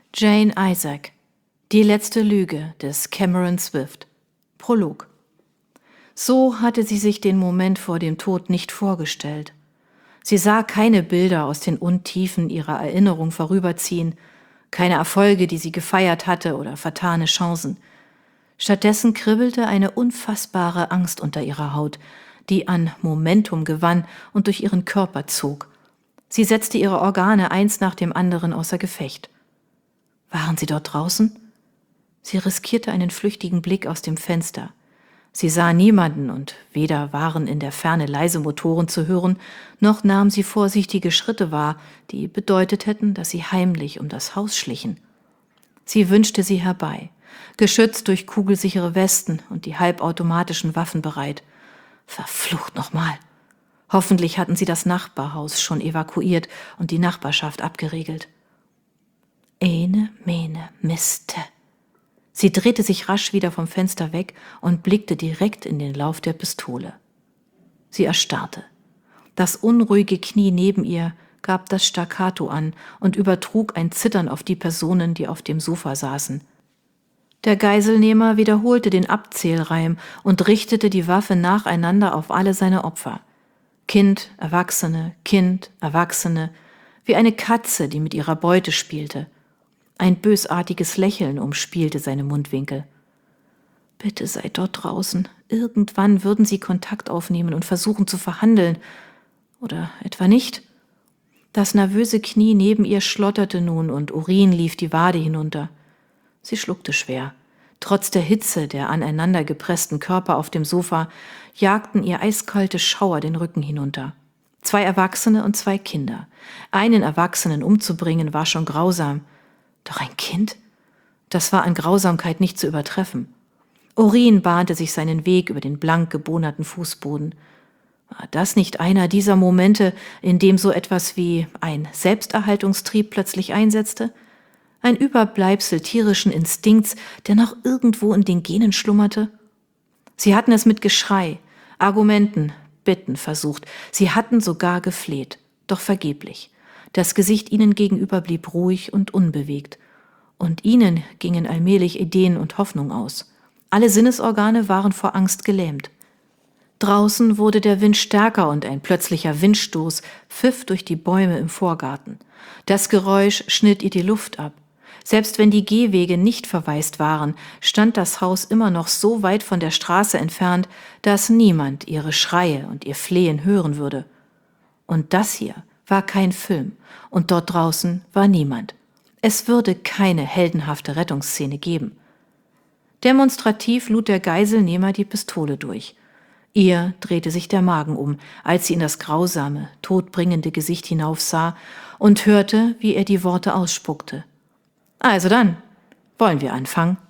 Jane Isaac. Die letzte Lüge des Cameron Swift. Prolog. So hatte sie sich den Moment vor dem Tod nicht vorgestellt. Sie sah keine Bilder aus den Untiefen ihrer Erinnerung vorüberziehen, keine Erfolge, die sie gefeiert hatte, oder vertane Chancen. Stattdessen kribbelte eine unfassbare Angst unter ihrer Haut, die an Momentum gewann und durch ihren Körper zog. Sie setzte ihre Organe eins nach dem anderen außer Gefecht. Waren sie dort draußen? Sie riskierte einen flüchtigen Blick aus dem Fenster. Sie sah niemanden und weder waren in der Ferne leise Motoren zu hören, noch nahm sie vorsichtige Schritte wahr, die bedeutet hätten, dass sie heimlich um das Haus schlichen. Sie wünschte sie herbei, geschützt durch kugelsichere Westen und die halbautomatischen Waffen bereit. Verflucht nochmal! Hoffentlich hatten sie das Nachbarhaus schon evakuiert und die Nachbarschaft abgeriegelt. Ene, mene, miste. Sie drehte sich rasch wieder vom Fenster weg und blickte direkt in den Lauf der Pistole. Sie erstarrte. Das unruhige Knie neben ihr gab das Staccato an und übertrug ein Zittern auf die Personen, die auf dem Sofa saßen. Der Geiselnehmer wiederholte den Abzählreim und richtete die Waffe nacheinander auf alle seine Opfer. Kind, Erwachsene, wie eine Katze, die mit ihrer Beute spielte. Ein bösartiges Lächeln umspielte seine Mundwinkel. Bitte sei dort draußen. Irgendwann würden sie Kontakt aufnehmen und versuchen zu verhandeln. Oder etwa nicht? Das nervöse Knie neben ihr schlotterte nun und Urin lief die Wade hinunter. Sie schluckte schwer. Trotz der Hitze der aneinander gepressten Körper auf dem Sofa jagten ihr eiskalte Schauer den Rücken hinunter. 2 Erwachsene und 2 Kinder. Einen Erwachsenen umzubringen war schon grausam. Doch ein Kind? Das war an Grausamkeit nicht zu übertreffen. Urin bahnte sich seinen Weg über den blank gebohnerten Fußboden. War das nicht einer dieser Momente, in dem so etwas wie ein Selbsterhaltungstrieb plötzlich einsetzte? Ein Überbleibsel tierischen Instinkts, der noch irgendwo in den Genen schlummerte? Sie hatten es mit Geschrei, Argumenten, Bitten versucht. Sie hatten sogar gefleht, doch vergeblich. Das Gesicht ihnen gegenüber blieb ruhig und unbewegt. Und ihnen gingen allmählich Ideen und Hoffnung aus. Alle Sinnesorgane waren vor Angst gelähmt. Draußen wurde der Wind stärker und ein plötzlicher Windstoß pfiff durch die Bäume im Vorgarten. Das Geräusch schnitt ihr die Luft ab. Selbst wenn die Gehwege nicht verwaist waren, stand das Haus immer noch so weit von der Straße entfernt, dass niemand ihre Schreie und ihr Flehen hören würde. Und das hier war kein Film, und dort draußen war niemand. Es würde keine heldenhafte Rettungsszene geben. Demonstrativ lud der Geiselnehmer die Pistole durch. Ihr drehte sich der Magen um, als sie in das grausame, todbringende Gesicht hinaufsah und hörte, wie er die Worte ausspuckte. Also dann, wollen wir anfangen?